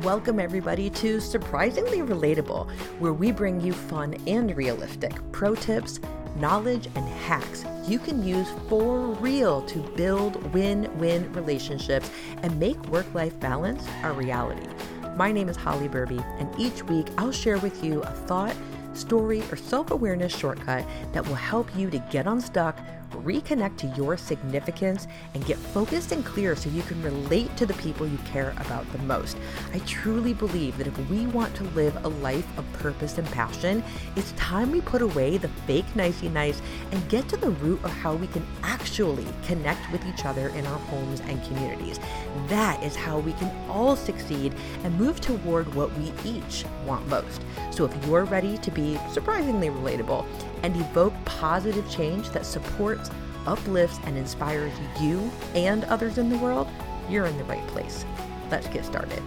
Welcome everybody to Surprisingly Relatable, where we bring you fun and realistic pro tips, knowledge, and hacks you can use for real to build win-win relationships and make work-life balance a reality. My name is Holly Burby, and each week I'll share with you a thought, story, or self-awareness shortcut that will help you to get unstuck, reconnect to your significance, and get focused and clear so you can relate to the people you care about the most. I truly believe that if we want to live a life of purpose and passion, it's time we put away the fake nicey nice and get to the root of how we can actually connect with each other in our homes and communities. That is how we can all succeed and move toward what we each want most. So if you're ready to be surprisingly relatable and evoke positive change that supports, uplifts, and inspires you and others in the world, you're in the right place. Let's get started.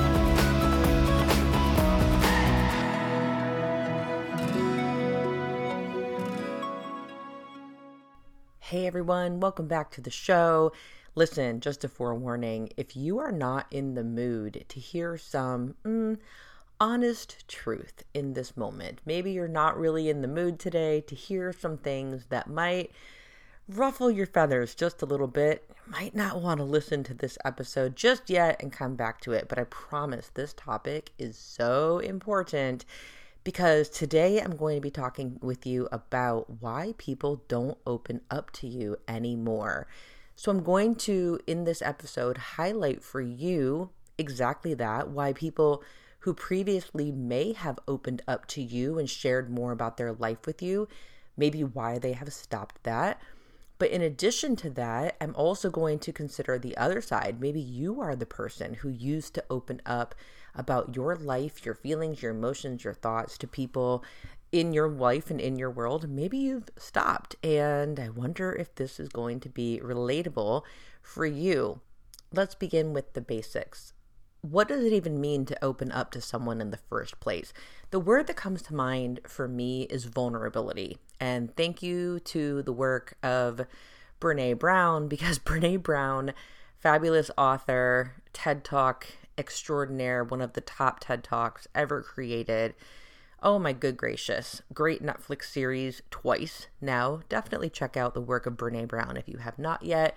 Hey everyone, welcome back to the show. Listen, just a forewarning, if you are not in the mood to hear some honest truth in this moment, maybe you're not really in the mood today to hear some things that might ruffle your feathers just a little bit, you might not want to listen to this episode just yet and come back to it. But I promise this topic is so important because today I'm going to be talking with you about why people don't open up to you anymore. So I'm going to, in this episode, highlight for you exactly that, why people who previously may have opened up to you and shared more about their life with you, maybe why they have stopped that. But in addition to that, I'm also going to consider the other side. Maybe you are the person who used to open up about your life, your feelings, your emotions, your thoughts to people in your life and in your world. Maybe you've stopped, and I wonder if this is going to be relatable for you. Let's begin with the basics. What does it even mean to open up to someone in the first place? The word that comes to mind for me is vulnerability. And thank you to the work of Brené Brown, because Brené Brown, fabulous author, TED Talk extraordinaire, one of the top TED Talks ever created. Oh my good gracious. Great Netflix series twice now. Definitely check out the work of Brené Brown if you have not yet.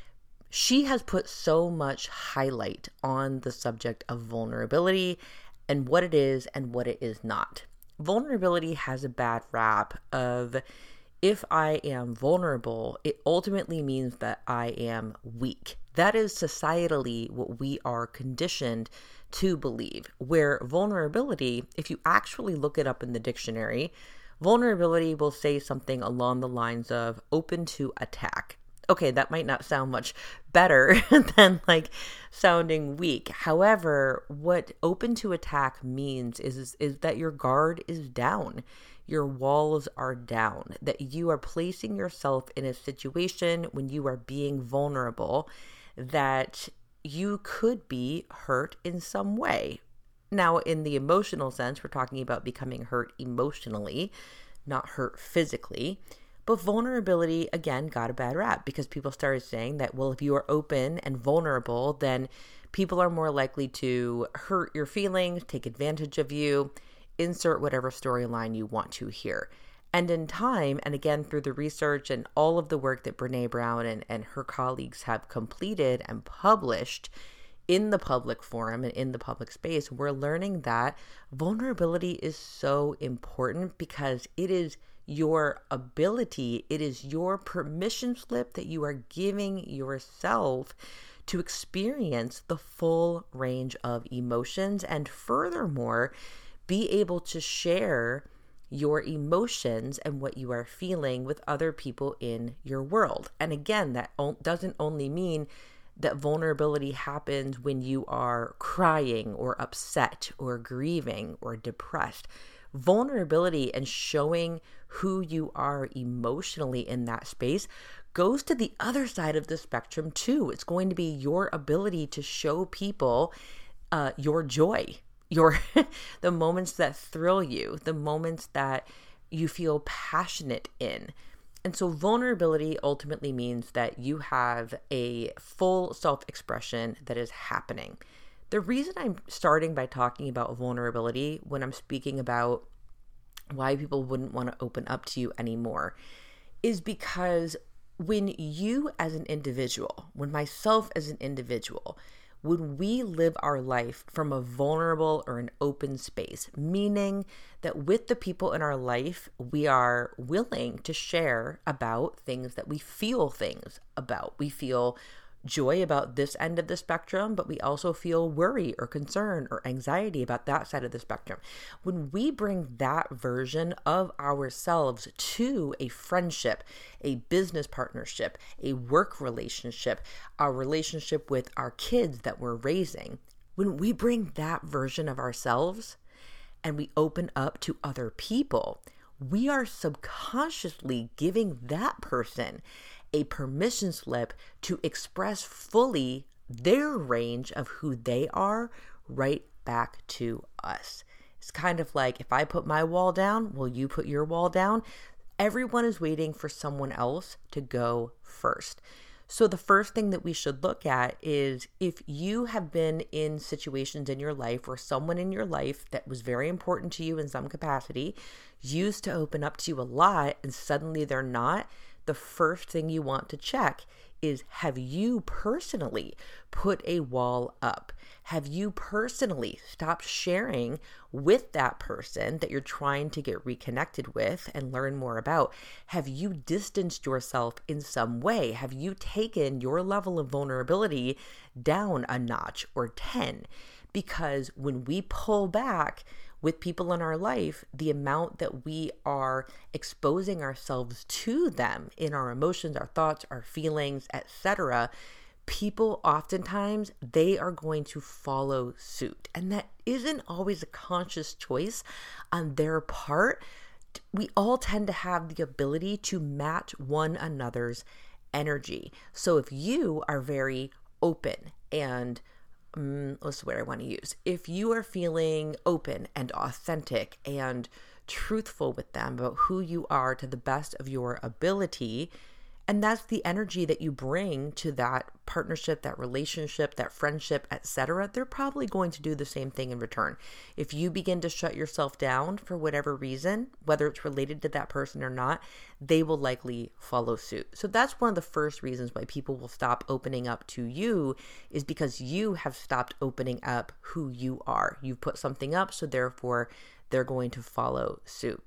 She has put so much highlight on the subject of vulnerability and what it is and what it is not. Vulnerability has a bad rap of, if I am vulnerable, it ultimately means that I am weak. That is societally what we are conditioned to believe, where vulnerability, if you actually look it up in the dictionary, vulnerability will say something along the lines of open to attack. Okay, that might not sound much better than sounding weak. However, what open to attack means is that your guard is down. Your walls are down, that you are placing yourself in a situation when you are being vulnerable that you could be hurt in some way. Now, in the emotional sense, we're talking about becoming hurt emotionally, not hurt physically. But vulnerability, again, got a bad rap because people started saying that, well, if you are open and vulnerable, then people are more likely to hurt your feelings, take advantage of you, insert whatever storyline you want to hear. And in time, and again, through the research and all of the work that Brené Brown and her colleagues have completed and published in the public forum and in the public space, we're learning that vulnerability is so important because it is your ability, it is your permission slip that you are giving yourself to experience the full range of emotions and furthermore, be able to share your emotions and what you are feeling with other people in your world. And again, that doesn't only mean that vulnerability happens when you are crying or upset or grieving or depressed. Vulnerability and showing who you are emotionally in that space goes to the other side of the spectrum too. It's going to be your ability to show people your joy, the moments that thrill you, the moments that you feel passionate in. And so vulnerability ultimately means that you have a full self-expression that is happening. The reason I'm starting by talking about vulnerability when I'm speaking about why people wouldn't want to open up to you anymore is because when you as an individual, when myself as an individual, when we live our life from a vulnerable or an open space, meaning that with the people in our life, we are willing to share about things that we feel things about. We feel joy about this end of the spectrum, but we also feel worry or concern or anxiety about that side of the spectrum. When we bring that version of ourselves to a friendship, a business partnership, a work relationship, our relationship with our kids that we're raising, when we bring that version of ourselves and we open up to other people, we are subconsciously giving that person a permission slip to express fully their range of who they are right back to us. It's kind of like, if I put my wall down, will you put your wall down? Everyone is waiting for someone else to go first. So the first thing that we should look at is, if you have been in situations in your life where someone in your life that was very important to you in some capacity used to open up to you a lot and suddenly they're not, the first thing you want to check is, have you personally put a wall up? Have you personally stopped sharing with that person that you're trying to get reconnected with and learn more about? Have you distanced yourself in some way? Have you taken your level of vulnerability down a notch or 10? Because when we pull back with people in our life, the amount that we are exposing ourselves to them in our emotions, our thoughts, our feelings, etc., people oftentimes, they are going to follow suit. And that isn't always a conscious choice on their part. We all tend to have the ability to match one another's energy. So if you are very open and what's the word I want to use? If you are feeling open and authentic and truthful with them about who you are to the best of your ability, and that's the energy that you bring to that partnership, that relationship, that friendship, etc., they're probably going to do the same thing in return. If you begin to shut yourself down for whatever reason, whether it's related to that person or not, they will likely follow suit. So that's one of the first reasons why people will stop opening up to you, is because you have stopped opening up who you are. You've put something up, so therefore they're going to follow suit.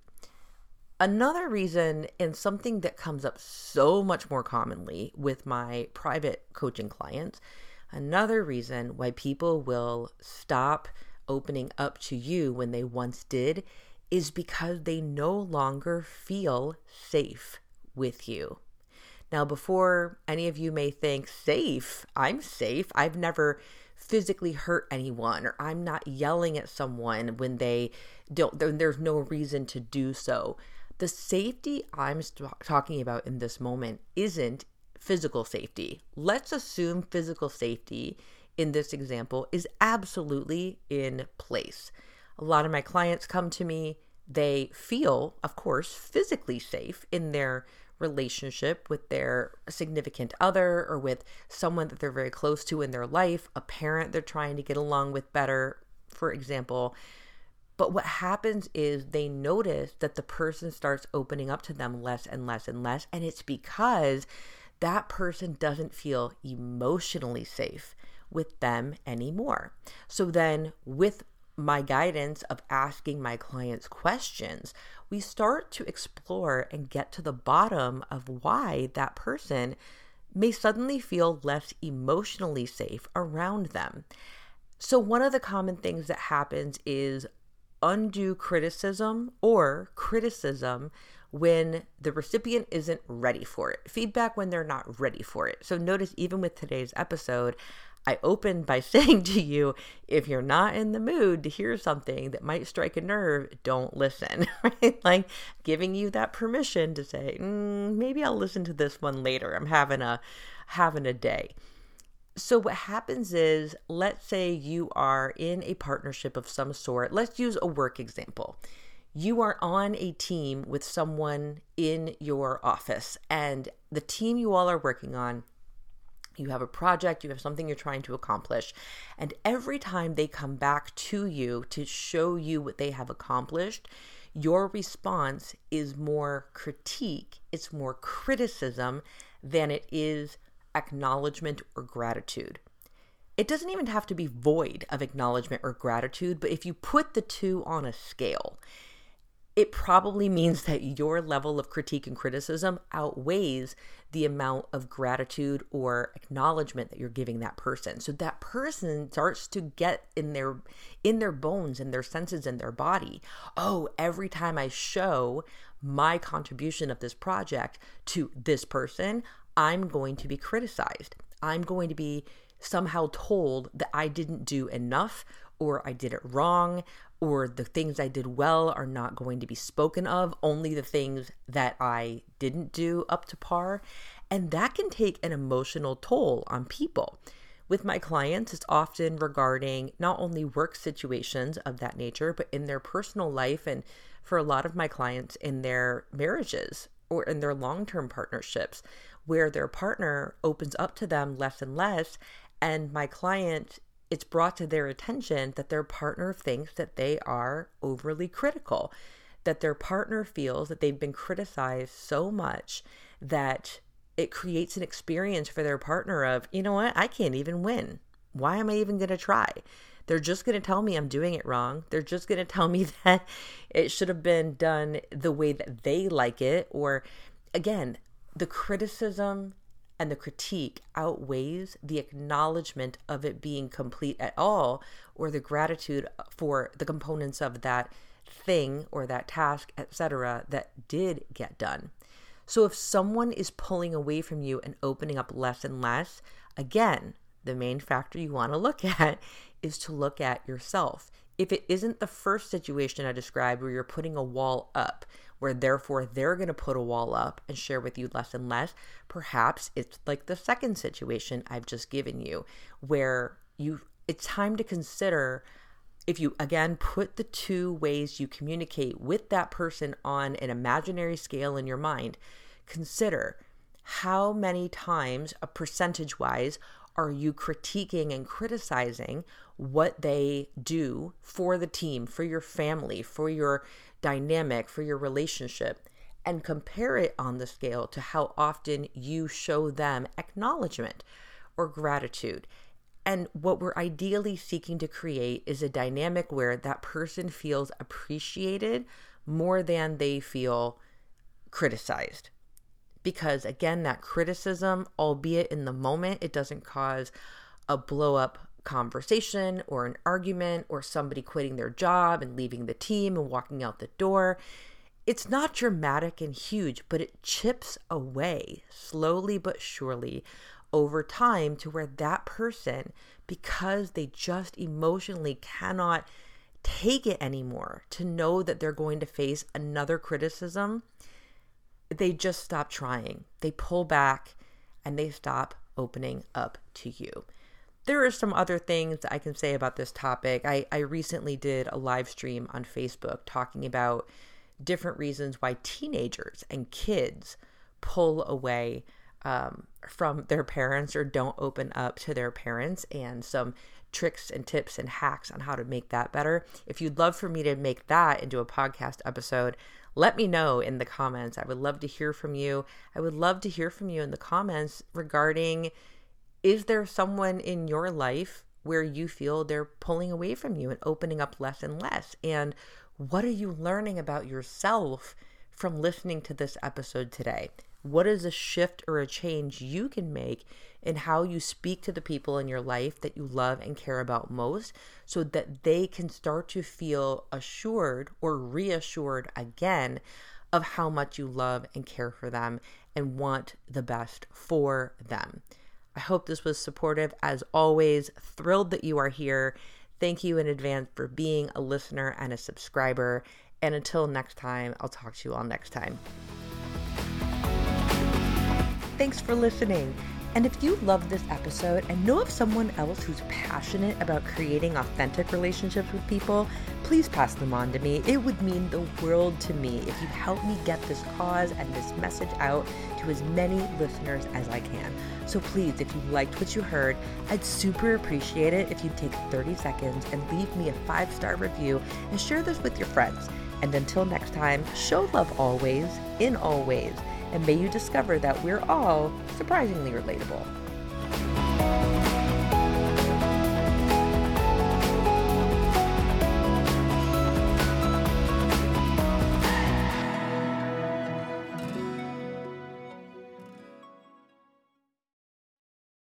Another reason, and something that comes up so much more commonly with my private coaching clients, another reason why people will stop opening up to you when they once did is because they no longer feel safe with you. Now, before any of you may think, safe, I'm safe. I've never physically hurt anyone, or I'm not yelling at someone when they don't, there's no reason to do so. The safety I'm talking about in this moment isn't physical safety. Let's assume physical safety in this example is absolutely in place. A lot of my clients come to me, they feel, of course, physically safe in their relationship with their significant other or with someone that they're very close to in their life, a parent they're trying to get along with better, for example. But what happens is they notice that the person starts opening up to them less and less and less. And it's because that person doesn't feel emotionally safe with them anymore. So then with my guidance of asking my clients questions, we start to explore and get to the bottom of why that person may suddenly feel less emotionally safe around them. So one of the common things that happens is undue criticism or criticism when the recipient isn't ready for it. Feedback when they're not ready for it. So notice, even with today's episode, I opened by saying to you, if you're not in the mood to hear something that might strike a nerve, don't listen, right? Like giving you that permission to say, maybe I'll listen to this one later. I'm having a day. So what happens is, let's say you are in a partnership of some sort. Let's use a work example. You are on a team with someone in your office, and the team you all are working on, You have a project, you have something you're trying to accomplish, and every time they come back to you to show you what they have accomplished, your response is more critique, it's more criticism than it is acknowledgement or gratitude. It doesn't even have to be void of acknowledgement or gratitude, but if you put the two on a scale, it probably means that your level of critique and criticism outweighs the amount of gratitude or acknowledgement that you're giving that person. So that person starts to get in their bones, in their senses, in their body. Oh, every time I show my contribution of this project to this person, I'm going to be criticized. I'm going to be somehow told that I didn't do enough, or I did it wrong, or the things I did well are not going to be spoken of, only the things that I didn't do up to par. And that can take an emotional toll on people. With my clients, it's often regarding not only work situations of that nature, but in their personal life, and for a lot of my clients in their marriages or in their long-term partnerships, where their partner opens up to them less and less, and my client, it's brought to their attention that their partner thinks that they are overly critical, that their partner feels that they've been criticized so much that it creates an experience for their partner of, you know what, I can't even win. Why am I even going to try? They're just going to tell me I'm doing it wrong. They're just going to tell me that it should have been done the way that they like it. Or again, the criticism and the critique outweighs the acknowledgement of it being complete at all, or the gratitude for the components of that thing or that task, etc., that did get done. So if someone is pulling away from you and opening up less and less, again, the main factor you want to look at is to look at yourself. If it isn't the first situation I described where you're putting a wall up, where therefore they're going to put a wall up and share with you less and less, perhaps it's like the second situation I've just given you, where it's time to consider, if you again put the two ways you communicate with that person on an imaginary scale in your mind, consider how many times, percentage-wise, are you critiquing and criticizing what they do for the team, for your family, for your dynamic, for your relationship, and compare it on the scale to how often you show them acknowledgement or gratitude. And what we're ideally seeking to create is a dynamic where that person feels appreciated more than they feel criticized. Because again, that criticism, albeit in the moment, it doesn't cause a blow up conversation or an argument or somebody quitting their job and leaving the team and walking out the door. It's not dramatic and huge, but it chips away slowly but surely over time to where that person, because they just emotionally cannot take it anymore to know that they're going to face another criticism, they just stop trying. They pull back and they stop opening up to you. There are some other things that I can say about this topic. I recently did a live stream on Facebook talking about different reasons why teenagers and kids pull away from their parents or don't open up to their parents, and some tricks and tips and hacks on how to make that better. If you'd love for me to make that into a podcast episode, let me know in the comments. I would love to hear from you. I would love to hear from you in the comments regarding, is there someone in your life where you feel they're pulling away from you and opening up less and less? And what are you learning about yourself from listening to this episode today? What is a shift or a change you can make in how you speak to the people in your life that you love and care about most, so that they can start to feel assured or reassured again of how much you love and care for them and want the best for them? I hope this was supportive. As always, thrilled that you are here. Thank you in advance for being a listener and a subscriber. And until next time, I'll talk to you all next time. Thanks for listening. And if you love this episode and know of someone else who's passionate about creating authentic relationships with people, please pass them on to me. It would mean the world to me if you help me get this cause and this message out to as many listeners as I can. So please, if you liked what you heard, I'd super appreciate it if you'd take 30 seconds and leave me a 5-star review and share this with your friends. And until next time, show love always, in all ways, and may you discover that we're all surprisingly relatable.